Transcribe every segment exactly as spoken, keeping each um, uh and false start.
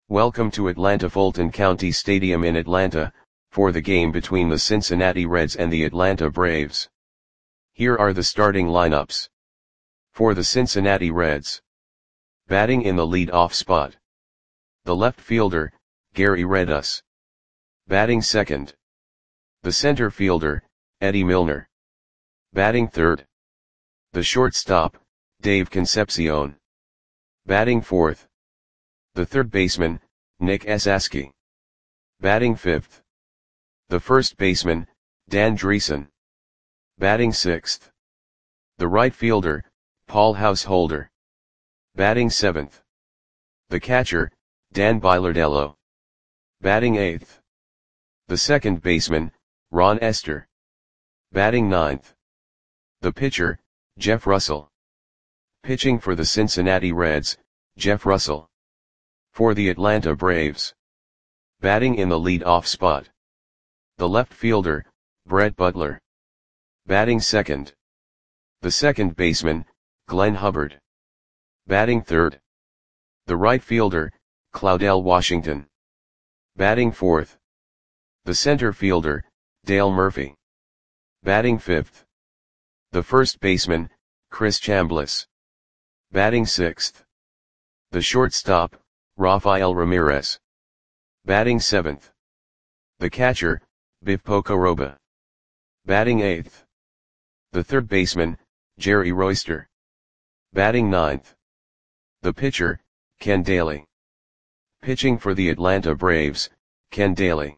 Welcome to Atlanta Fulton County Stadium in Atlanta, for the game between the Cincinnati Reds and the Atlanta Braves. Here are the starting lineups. For the Cincinnati Reds. Batting in the lead-off spot. The left fielder, Gary Redus. Batting second. The center fielder, Eddie Milner. Batting third. The shortstop, Dave Concepcion. Batting fourth. The third baseman, Nick Esasky. Batting fifth. The first baseman, Dan Dreesen. Batting sixth. The right fielder, Paul Householder. Batting seventh. The catcher, Dan Bilardello. Batting eighth. The second baseman, Ron Esther. Batting ninth. The pitcher, Jeff Russell. Pitching for the Cincinnati Reds, Jeff Russell. For the Atlanta Braves. Batting in the lead-off spot. The left fielder, Brett Butler. Batting second. The second baseman, Glenn Hubbard. Batting third. The right fielder, Claudell Washington. Batting fourth. The center fielder, Dale Murphy. Batting fifth. The first baseman, Chris Chambliss. Batting sixth. The shortstop, Rafael Ramirez. Batting seventh. The catcher, Biff Pocoroba. Batting eighth. The third baseman, Jerry Royster. Batting ninth. The pitcher, Ken Daly. Pitching for the Atlanta Braves, Ken Daly.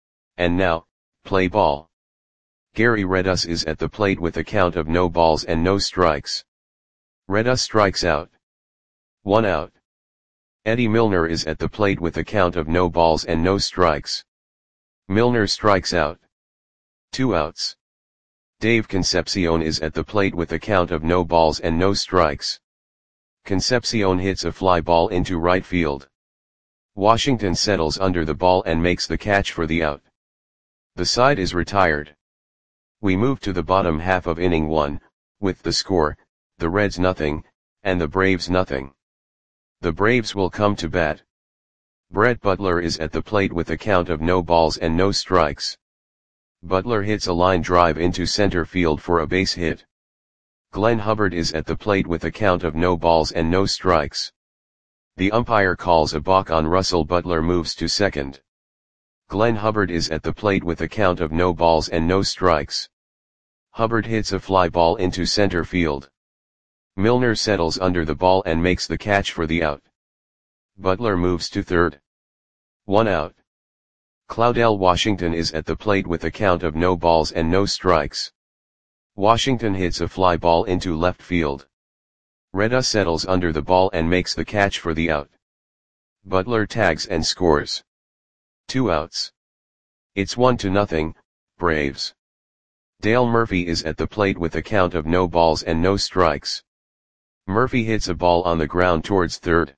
And now, play ball. Gary Redus is at the plate with a count of no balls and no strikes. Redus strikes out. One out. Eddie Milner is at the plate with a count of no balls and no strikes. Milner strikes out. Two outs. Dave Concepcion is at the plate with a count of no balls and no strikes. Concepcion hits a fly ball into right field. Washington settles under the ball and makes the catch for the out. The side is retired. We move to the bottom half of inning one, with the score, the Reds nothing, and the Braves nothing. The Braves will come to bat. Brett Butler is at the plate with a count of no balls and no strikes. Butler hits a line drive into center field for a base hit. Glenn Hubbard is at the plate with a count of no balls and no strikes. The umpire calls a balk on Russell. Butler moves to second. Glenn Hubbard is at the plate with a count of no balls and no strikes. Hubbard hits a fly ball into center field. Milner settles under the ball and makes the catch for the out. Butler moves to third. One out. Claudell Washington is at the plate with a count of no balls and no strikes. Washington hits a fly ball into left field. Redus settles under the ball and makes the catch for the out. Butler tags and scores. Two outs. It's one to nothing, Braves. Dale Murphy is at the plate with a count of no balls and no strikes. Murphy hits a ball on the ground towards third.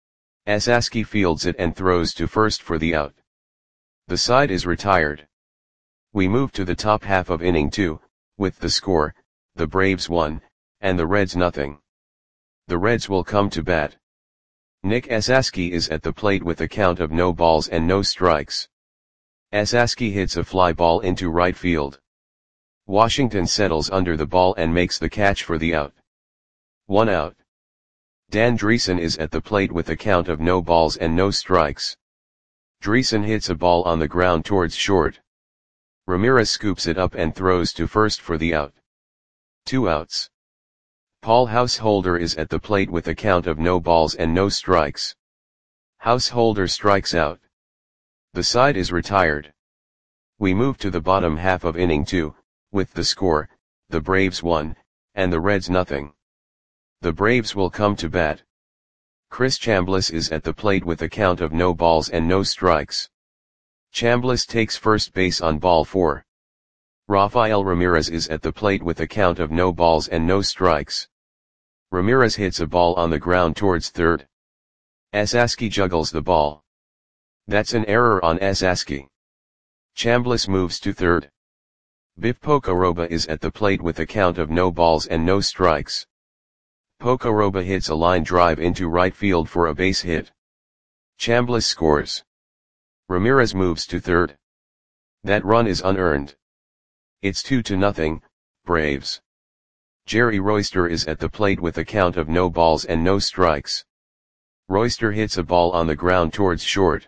Esasky fields it and throws to first for the out. The side is retired. We move to the top half of inning two, with the score, the Braves one, and the Reds nothing. The Reds will come to bat. Nick Esasky is at the plate with a count of no balls and no strikes. Esasky hits a fly ball into right field. Washington settles under the ball and makes the catch for the out. One out. Dan Dreesen is at the plate with a count of no balls and no strikes. Dreesen hits a ball on the ground towards short. Ramirez scoops it up and throws to first for the out. Two outs. Paul Householder is at the plate with a count of no balls and no strikes. Householder strikes out. The side is retired. We move to the bottom half of inning two, with the score, the Braves one, and the Reds nothing. The Braves will come to bat. Chris Chambliss is at the plate with a count of no balls and no strikes. Chambliss takes first base on ball four. Rafael Ramirez is at the plate with a count of no balls and no strikes. Ramirez hits a ball on the ground towards third. Esasky juggles the ball. That's an error on Esasky. Chambliss moves to third. Biff Pocoroba is at the plate with a count of no balls and no strikes. Pocoroba hits a line drive into right field for a base hit. Chambliss scores. Ramirez moves to third. That run is unearned. It's two to nothing, Braves. Jerry Royster is at the plate with a count of no balls and no strikes. Royster hits a ball on the ground towards short.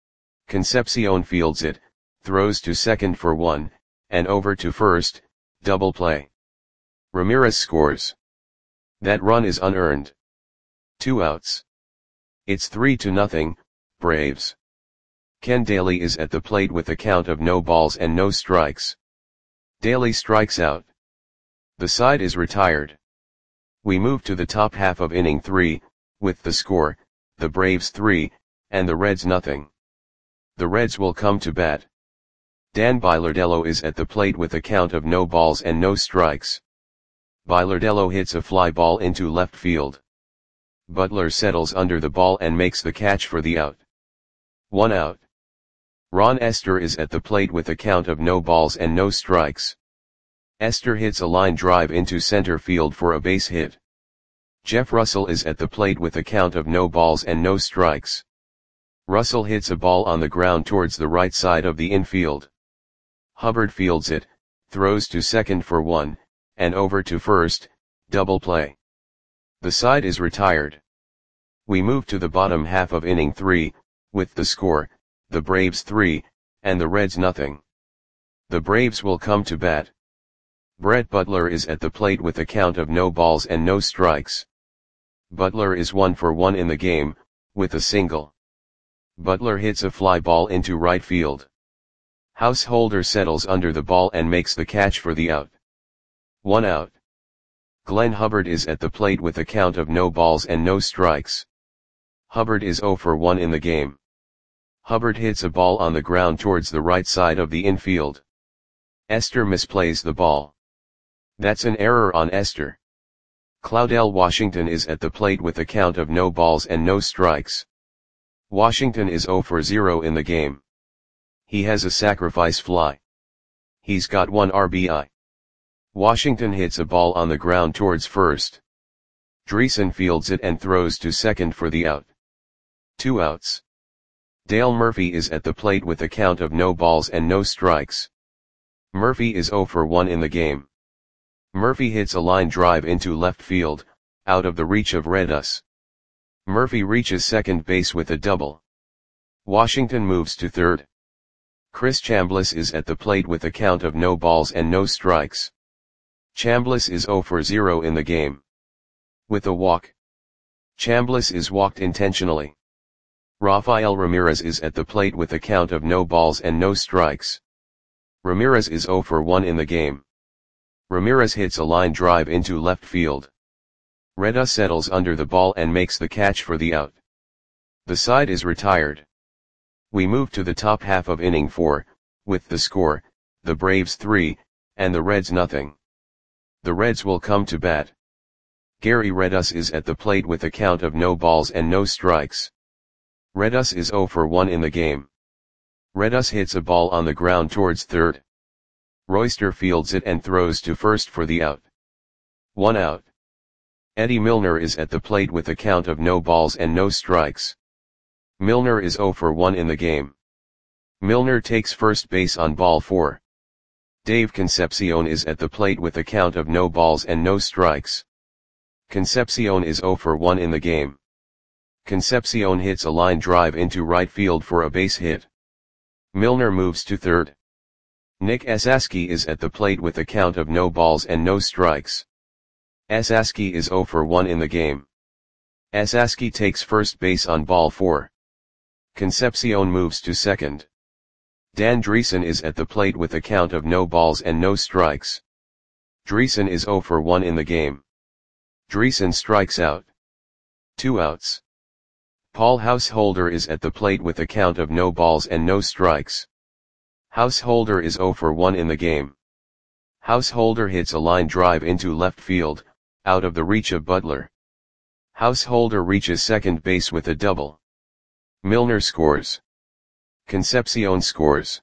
Concepcion fields it, throws to second for one, and over to first, double play. Ramirez scores. That run is unearned. Two outs. It's three to nothing, Braves. Ken Daly is at the plate with a count of no balls and no strikes. Daly strikes out. The side is retired. We move to the top half of inning three, with the score, the Braves three, and the Reds nothing. The Reds will come to bat. Dan Bilardello is at the plate with a count of no balls and no strikes. Bilardello hits a fly ball into left field. Butler settles under the ball and makes the catch for the out. One out. Ron Estes is at the plate with a count of no balls and no strikes. Estes hits a line drive into center field for a base hit. Jeff Russell is at the plate with a count of no balls and no strikes. Russell hits a ball on the ground towards the right side of the infield. Hubbard fields it, throws to second for one, and over to first, double play. The side is retired. We move to the bottom half of inning three, with the score, the Braves three, and the Reds nothing. The Braves will come to bat. Brett Butler is at the plate with a count of no balls and no strikes. Butler is one for one in the game, with a single. Butler hits a fly ball into right field. Householder settles under the ball and makes the catch for the out. One out. Glenn Hubbard is at the plate with a count of no balls and no strikes. Hubbard is zero for one in the game. Hubbard hits a ball on the ground towards the right side of the infield. Estes misplays the ball. That's an error on Estes. Claudel Washington is at the plate with a count of no balls and no strikes. Washington is zero for zero in the game. He has a sacrifice fly. He's got one R B I. Washington hits a ball on the ground towards first. Dreesen fields it and throws to second for the out. Two outs. Dale Murphy is at the plate with a count of no balls and no strikes. Murphy is zero for one in the game. Murphy hits a line drive into left field, out of the reach of Redus. Murphy reaches second base with a double. Washington moves to third. Chris Chambliss is at the plate with a count of no balls and no strikes. Chambliss is zero for zero in the game. With a walk. Chambliss is walked intentionally. Rafael Ramirez is at the plate with a count of no balls and no strikes. Ramirez is zero for one in the game. Ramirez hits a line drive into left field. Redus settles under the ball and makes the catch for the out. The side is retired. We move to the top half of inning four, with the score, the Braves three, and the Reds nothing. The Reds will come to bat. Gary Redus is at the plate with a count of no balls and no strikes. Redus is zero for one in the game. Redus hits a ball on the ground towards third. Royster fields it and throws to first for the out. One out. Eddie Milner is at the plate with a count of no balls and no strikes. Milner is zero for one in the game. Milner takes first base on ball four. Dave Concepcion is at the plate with a count of no balls and no strikes. Concepcion is zero for one in the game. Concepcion hits a line drive into right field for a base hit. Milner moves to third. Nick Esaski is at the plate with a count of no balls and no strikes. Esaski is zero for one in the game. Esaski takes first base on ball four. Concepcion moves to second. Dan Dreesen is at the plate with a count of no balls and no strikes. Dreesen is zero for one in the game. Dreesen strikes out. Two outs. Paul Householder is at the plate with a count of no balls and no strikes. Householder is zero for one in the game. Householder hits a line drive into left field, out of the reach of Butler. Householder reaches second base with a double. Milner scores. Concepcion scores.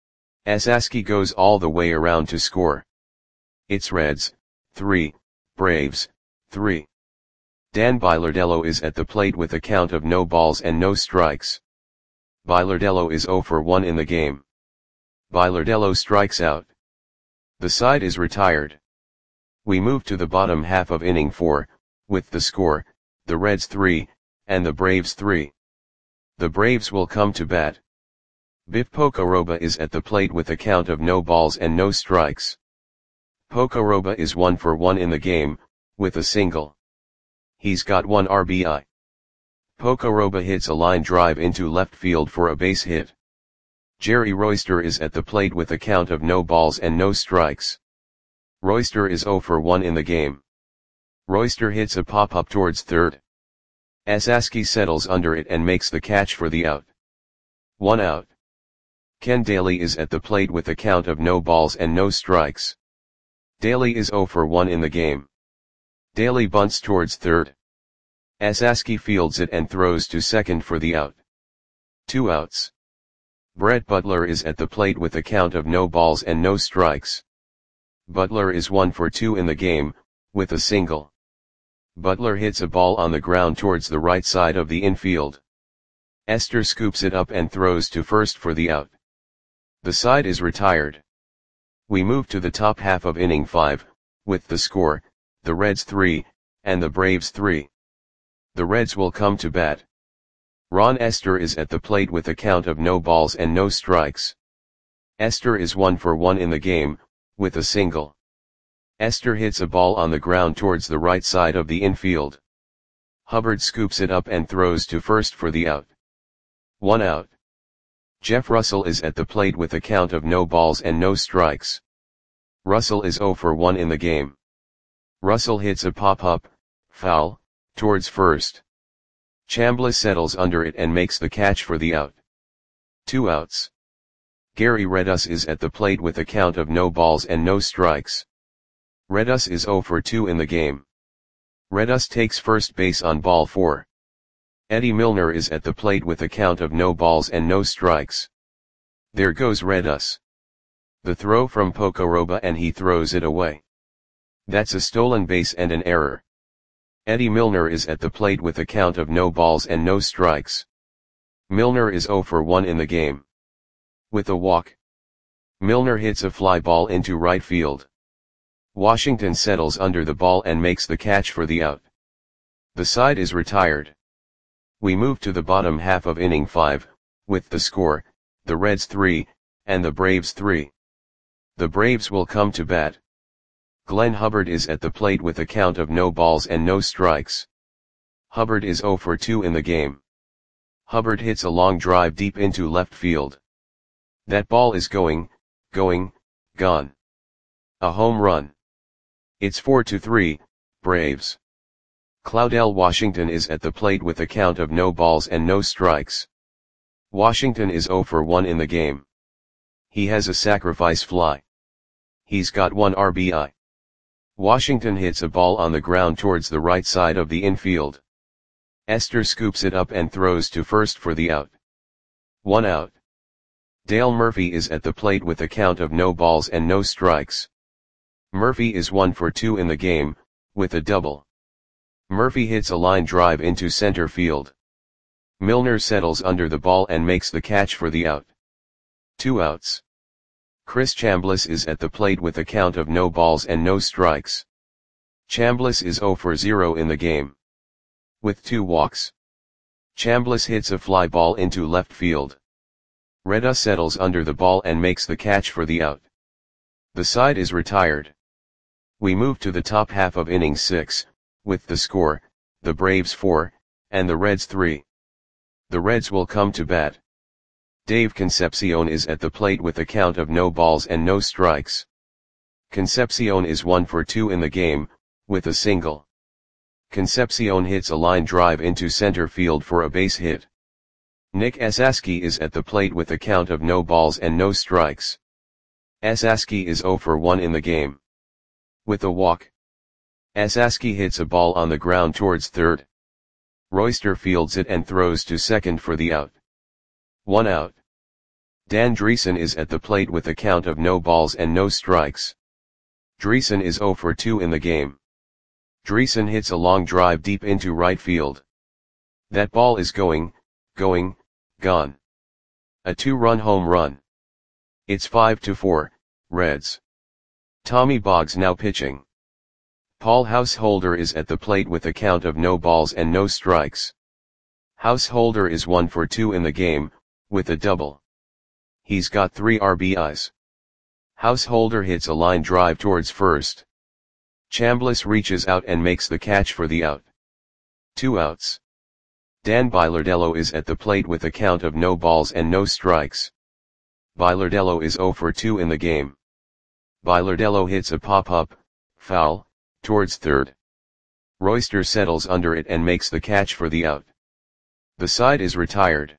Esaski goes all the way around to score. It's Reds, three, Braves, three. Dan Bilardello is at the plate with a count of no balls and no strikes. Bilardello is zero for one in the game. Bilardello strikes out. The side is retired. We move to the bottom half of inning four, with the score, the Reds three, and the Braves three. The Braves will come to bat. Biff Pocoroba is at the plate with a count of no balls and no strikes. Pocoroba is one for one in the game, with a single. He's got one R B I. Pocoroba hits a line drive into left field for a base hit. Jerry Royster is at the plate with a count of no balls and no strikes. Royster is zero for one in the game. Royster hits a pop-up towards third. Esaski settles under it and makes the catch for the out. One out. Ken Daly is at the plate with a count of no balls and no strikes. Daly is zero for one in the game. Daly bunts towards third. Esaski fields it and throws to second for the out. Two outs. Brett Butler is at the plate with a count of no balls and no strikes. Butler is one for two in the game, with a single. Butler hits a ball on the ground towards the right side of the infield. Esther scoops it up and throws to first for the out. The side is retired. We move to the top half of inning five, with the score, the Reds three, and the Braves three. The Reds will come to bat. Ron Esther is at the plate with a count of no balls and no strikes. Esther is one for one in the game, with a single. Esther hits a ball on the ground towards the right side of the infield. Hubbard scoops it up and throws to first for the out. One out. Jeff Russell is at the plate with a count of no balls and no strikes. Russell is zero for one in the game. Russell hits a pop-up, foul, towards first. Chambliss settles under it and makes the catch for the out. Two outs. Gary Redus is at the plate with a count of no balls and no strikes. Redus is zero for two in the game. Redus takes first base on ball four. Eddie Milner is at the plate with a count of no balls and no strikes. There goes Redus. The throw from Pocoroba and he throws it away. That's a stolen base and an error. Eddie Milner is at the plate with a count of no balls and no strikes. Milner is zero for one in the game. With a walk. Milner hits a fly ball into right field. Washington settles under the ball and makes the catch for the out. The side is retired. We move to the bottom half of inning five, with the score, the Reds three, and the Braves three. The Braves will come to bat. Glenn Hubbard is at the plate with a count of no balls and no strikes. Hubbard is zero for two in the game. Hubbard hits a long drive deep into left field. That ball is going, going, gone. A home run. It's four to three, Braves. Claudell Washington is at the plate with a count of no balls and no strikes. Washington is zero for one in the game. He has a sacrifice fly. He's got one R B I. Washington hits a ball on the ground towards the right side of the infield. Esther scoops it up and throws to first for the out. One out. Dale Murphy is at the plate with a count of no balls and no strikes. Murphy is one for two in the game, with a double. Murphy hits a line drive into center field. Milner settles under the ball and makes the catch for the out. Two outs. Chris Chambliss is at the plate with a count of no balls and no strikes. Chambliss is zero for zero in the game. With two walks. Chambliss hits a fly ball into left field. Redus settles under the ball and makes the catch for the out. The side is retired. We move to the top half of inning six, with the score, the Braves four, and the Reds three. The Reds will come to bat. Dave Concepcion is at the plate with a count of no balls and no strikes. Concepcion is one for two in the game, with a single. Concepcion hits a line drive into center field for a base hit. Nick Esaski is at the plate with a count of no balls and no strikes. Esaski is zero for one in the game. With a walk. Esaski hits a ball on the ground towards third. Royster fields it and throws to second for the out. One out. Dan Dreesen is at the plate with a count of no balls and no strikes. Dreesen is zero for two in the game. Dreesen hits a long drive deep into right field. That ball is going, going, gone. A two-run home run. It's five to four, Reds. Tommy Boggs now pitching. Paul Householder is at the plate with a count of no balls and no strikes. Householder is one for two in the game, with a double. He's got three R B Is. Householder hits a line drive towards first. Chambliss reaches out and makes the catch for the out. Two outs. Dan Bilardello is at the plate with a count of no balls and no strikes. Bilardello is zero for two in the game. Bilardello hits a pop-up, foul, towards third. Royster settles under it and makes the catch for the out. The side is retired.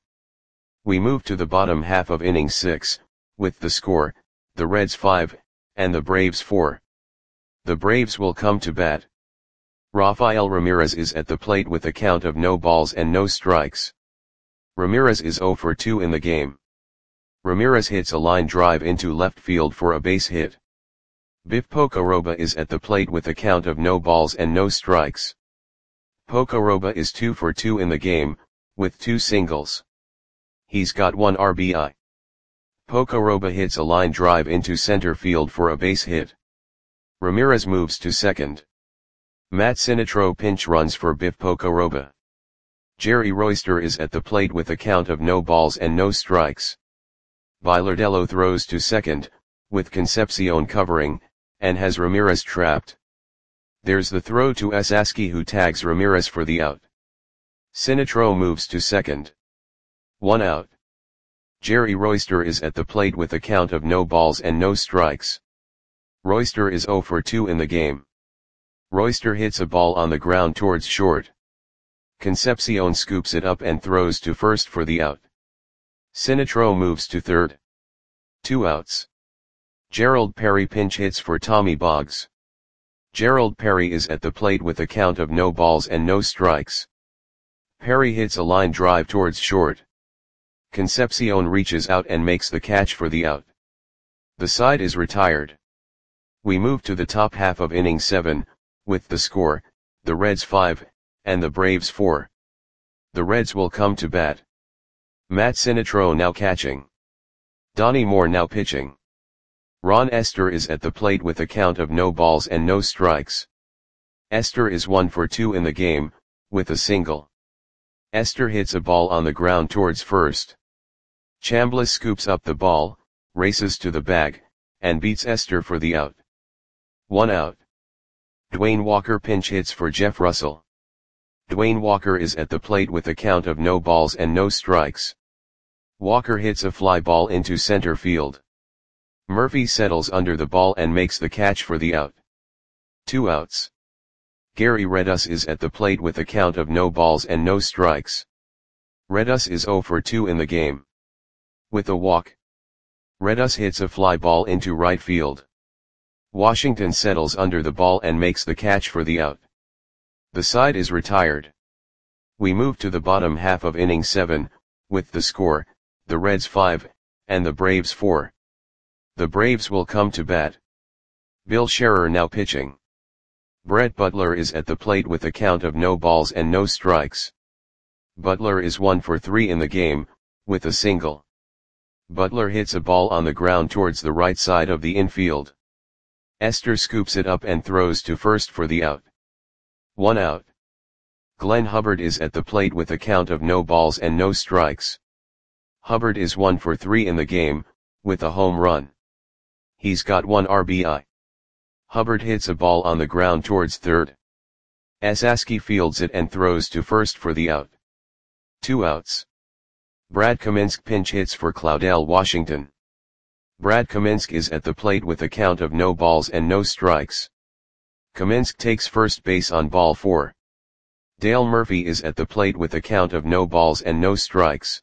We move to the bottom half of inning six, with the score, the Reds five, and the Braves four. The Braves will come to bat. Rafael Ramirez is at the plate with a count of no balls and no strikes. Ramirez is zero for two in the game. Ramirez hits a line drive into left field for a base hit. Biff Pocoroba is at the plate with a count of no balls and no strikes. Pocoroba is two for two in the game, with two singles. He's got one R B I. Pocoroba hits a line drive into center field for a base hit. Ramirez moves to second. Matt Sinatro pinch runs for Biff Pocoroba. Jerry Royster is at the plate with a count of no balls and no strikes. Bilardello throws to second, with Concepcion covering, and has Ramirez trapped. There's the throw to Esaski, who tags Ramirez for the out. Sinatro moves to second. One out. Jerry Royster is at the plate with a count of no balls and no strikes. Royster is zero for two in the game. Royster hits a ball on the ground towards short. Concepcion scoops it up and throws to first for the out. Sinatro moves to third. Two outs. Gerald Perry pinch hits for Tommy Boggs. Gerald Perry is at the plate with a count of no balls and no strikes. Perry hits a line drive towards short. Concepcion reaches out and makes the catch for the out. The side is retired. We move to the top half of inning seven, with the score, the Reds five, and the Braves four. The Reds will come to bat. Matt Sinatro now catching. Donnie Moore now pitching. Ron Esther is at the plate with a count of no balls and no strikes. Esther is one for two in the game, with a single. Esther hits a ball on the ground towards first. Chambliss scoops up the ball, races to the bag, and beats Esther for the out. One out. Dwayne Walker pinch hits for Jeff Russell. Dwayne Walker is at the plate with a count of no balls and no strikes. Walker hits a fly ball into center field. Murphy settles under the ball and makes the catch for the out. Two outs. Gary Redus is at the plate with a count of no balls and no strikes. Redus is zero for two in the game. With a walk. Redus hits a fly ball into right field. Washington settles under the ball and makes the catch for the out. The side is retired. We move to the bottom half of inning seven, with the score, the Reds five, and the Braves four. The Braves will come to bat. Bill Scherer now pitching. Brett Butler is at the plate with a count of no balls and no strikes. Butler is one for three in the game, with a single. Butler hits a ball on the ground towards the right side of the infield. Esther scoops it up and throws to first for the out. One out. Glenn Hubbard is at the plate with a count of no balls and no strikes. Hubbard is one for three in the game, with a home run. He's got one R B I. Hubbard hits a ball on the ground towards third. Esaski fields it and throws to first for the out. Two outs. Brad Kaminsk pinch hits for Claudell Washington. Brad Kaminsk is at the plate with a count of no balls and no strikes. Kaminsk takes first base on ball four. Dale Murphy is at the plate with a count of no balls and no strikes.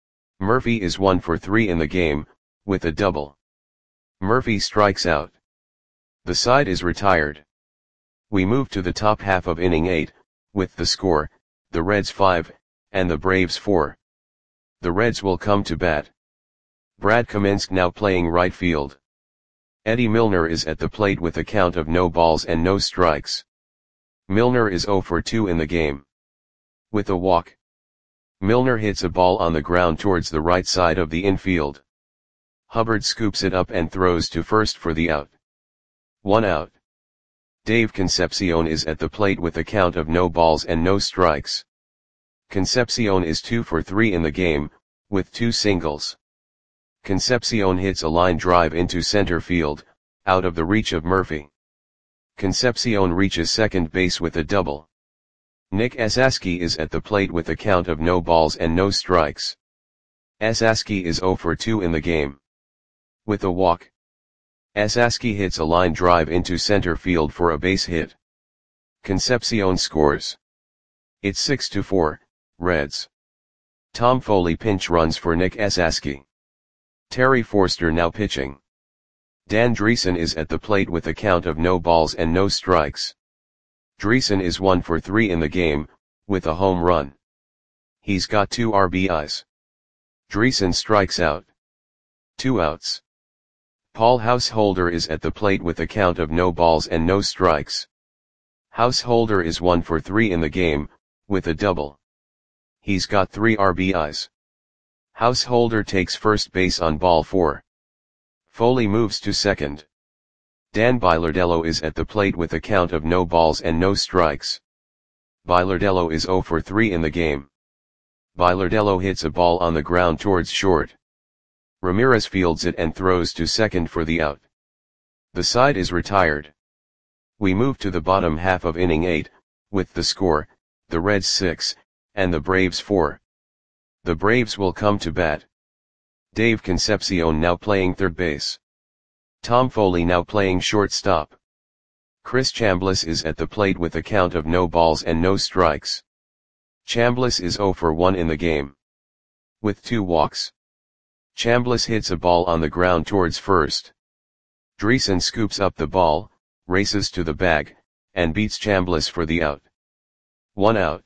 Murphy is one for three in the game, with a double. Murphy strikes out. The side is retired. We move to the top half of inning eight, with the score, the Reds five, and the Braves four. The Reds will come to bat. Brad Kaminsk now playing right field. Eddie Milner is at the plate with a count of no balls and no strikes. Milner is zero for two in the game. With a walk. Milner hits a ball on the ground towards the right side of the infield. Hubbard scoops it up and throws to first for the out. One out. Dave Concepcion is at the plate with a count of no balls and no strikes. Concepcion is two for three in the game, with two singles. Concepcion hits a line drive into center field, out of the reach of Murphy. Concepcion reaches second base with a double. Nick Esasky is at the plate with a count of no balls and no strikes. Esasky is zero for two in the game. With a walk. Esasky hits a line drive into center field for a base hit. Concepcion scores. It's six to four, Reds. Tom Foley pinch runs for Nick Esasky. Terry Forster now pitching. Dan Dreesen is at the plate with a count of no balls and no strikes. Dreesen is one for three in the game, with a home run. He's got two R B Is. Dreesen strikes out. Two outs. Paul Householder is at the plate with a count of no balls and no strikes. Householder is one for three in the game, with a double. He's got three R B Is. Householder takes first base on ball four. Foley moves to second. Dan Bilardello is at the plate with a count of no balls and no strikes. Bilardello is zero for three in the game. Bilardello hits a ball on the ground towards short. Ramirez fields it and throws to second for the out. The side is retired. We move to the bottom half of inning eight, with the score, the Reds six, and the Braves four. The Braves will come to bat. Dave Concepcion now playing third base. Tom Foley now playing shortstop. Chris Chambliss is at the plate with a count of no balls and no strikes. Chambliss is zero for one in the game. With two walks. Chambliss hits a ball on the ground towards first. Dreesen scoops up the ball, races to the bag, and beats Chambliss for the out. One out.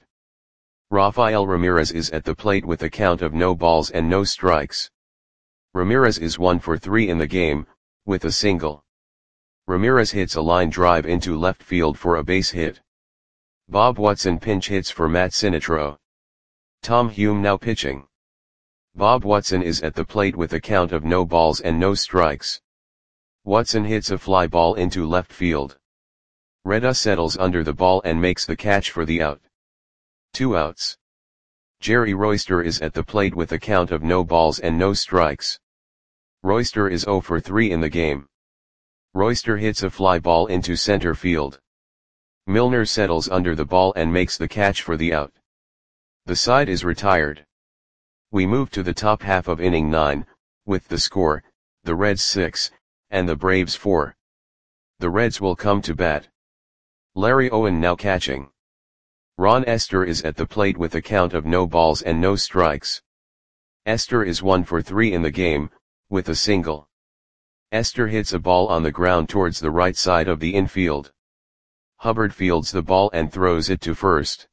Rafael Ramirez is at the plate with a count of no balls and no strikes. Ramirez is one for three in the game, with a single. Ramirez hits a line drive into left field for a base hit. Bob Watson pinch hits for Matt Sinatro. Tom Hume now pitching. Bob Watson is at the plate with a count of no balls and no strikes. Watson hits a fly ball into left field. Reda settles under the ball and makes the catch for the out. Two outs. Jerry Royster is at the plate with a count of no balls and no strikes. Royster is zero for three in the game. Royster hits a fly ball into center field. Milner settles under the ball and makes the catch for the out. The side is retired. We move to the top half of inning nine, with the score, the Reds six, and the Braves four. The Reds will come to bat. Larry Owen now catching. Ron Esther is at the plate with a count of no balls and no strikes. Esther is one for three in the game, with a single. Esther hits a ball on the ground towards the right side of the infield. Hubbard fields the ball and throws it to first.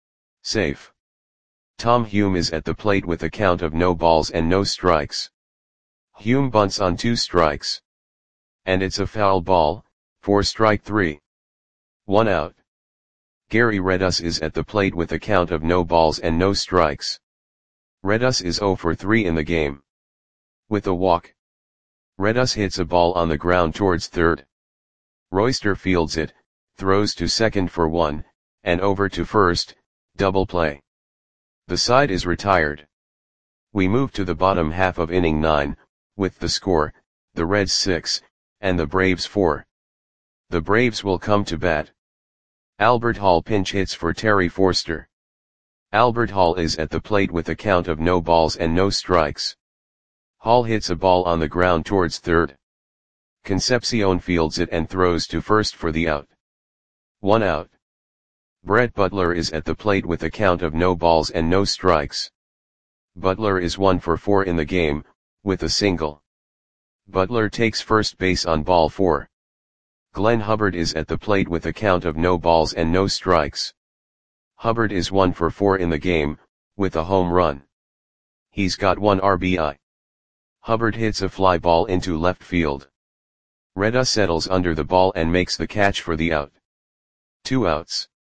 Safe. Tom Hume is at the plate with a count of no balls and no strikes. Hume bunts on two strikes. And it's a foul ball, for strike three. One out. Gary Redus is at the plate with a count of no balls and no strikes. Redus is zero for three in the game. With a walk. Redus hits a ball on the ground towards third. Royster fields it, throws to second for one, and over to first, double play. The side is retired. We move to the bottom half of inning nine, with the score, the Reds six, and the Braves four. The Braves will come to bat. Albert Hall pinch hits for Terry Forster. Albert Hall is at the plate with a count of no balls and no strikes. Hall hits a ball on the ground towards third. Concepcion fields it and throws to first for the out. One out. Brett Butler is at the plate with a count of no balls and no strikes. Butler is one for four in the game, with a single. Butler takes first base on ball four. Glenn Hubbard is at the plate with a count of no balls and no strikes. Hubbard is one for four in the game, with a home run. He's got one R B I. Hubbard hits a fly ball into left field. Reda settles under the ball and makes the catch for the out. Two outs.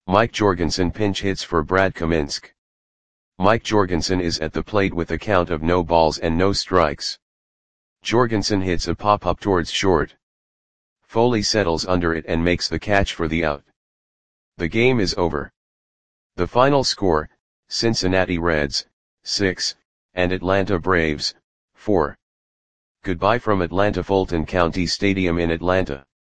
Mike Jorgensen pinch hits for Brad Kaminsky. Mike Jorgensen is at the plate with a count of no balls and no strikes. Jorgensen hits a pop-up towards short. Foley settles under it and makes the catch for the out. The game is over. The final score, Cincinnati Reds, six, and Atlanta Braves, four. Goodbye from Atlanta Fulton County Stadium in Atlanta.